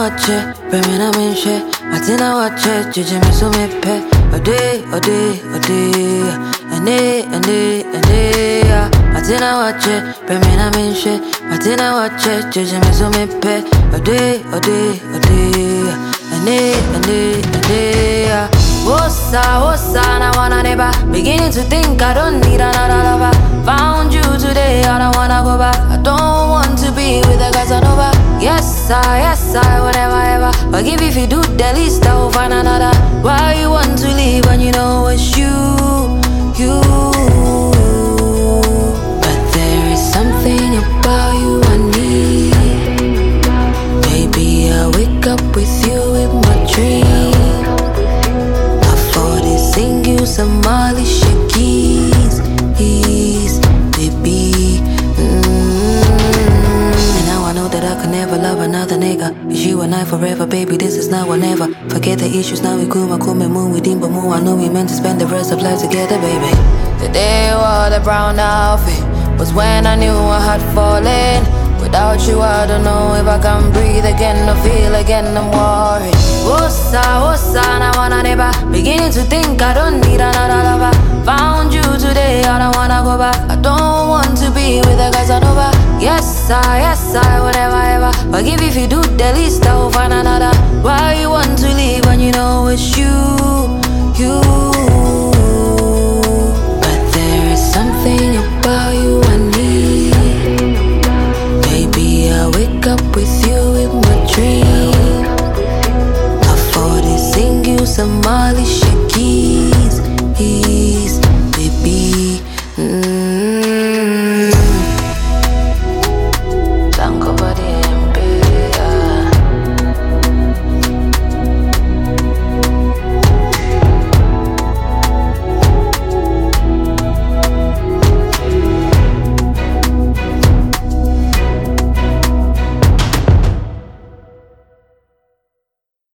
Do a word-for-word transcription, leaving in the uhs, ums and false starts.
watch it, Bremina Minshe, Martina watch it, Gigi Misumipe, a day, a day, a day, a day, a day, a day. Martina watch it, Bremina Minshe, Martina watch it, Gigi Misumipe, a day, a day, a day, a day, a day, a day. Wossa, wossa, na wanna never. Beginning to think I don't need another lover. Found you today, I don't wanna go back. I don't want to be with a Casanova. Yes, I, yes, I, whatever, ever. Forgive if you do the least, I will find another. Why you want to leave when you know it's you, you? But there is something about you I need. Maybe I wake up with you in my dream. Sing you some Molly Shakis, baby. Mm. And now I know that I can never love another nigga. It's you and I forever, baby. This is now or never. Forget the issues, now we cool, I cool, me moon, we dim, but more. I know we meant to spend the rest of life together, baby. The day you wore the brown outfit was when I knew I had fallen. Without you, I don't know if I can breathe again or feel again, I'm worried. Wossa, wossa, na wanna never. Beginning to think I don't need another lover. Found you today, I don't wanna go back. I don't want to be with a Casanova. Yes, I, yes, I, whatever, ever. Forgive if you do the least, I will find another. Why you want to leave when you know it's you, you? But there is something about you I need. I wake up with you in my dream. I thought I'd sing you some Molly Shakis.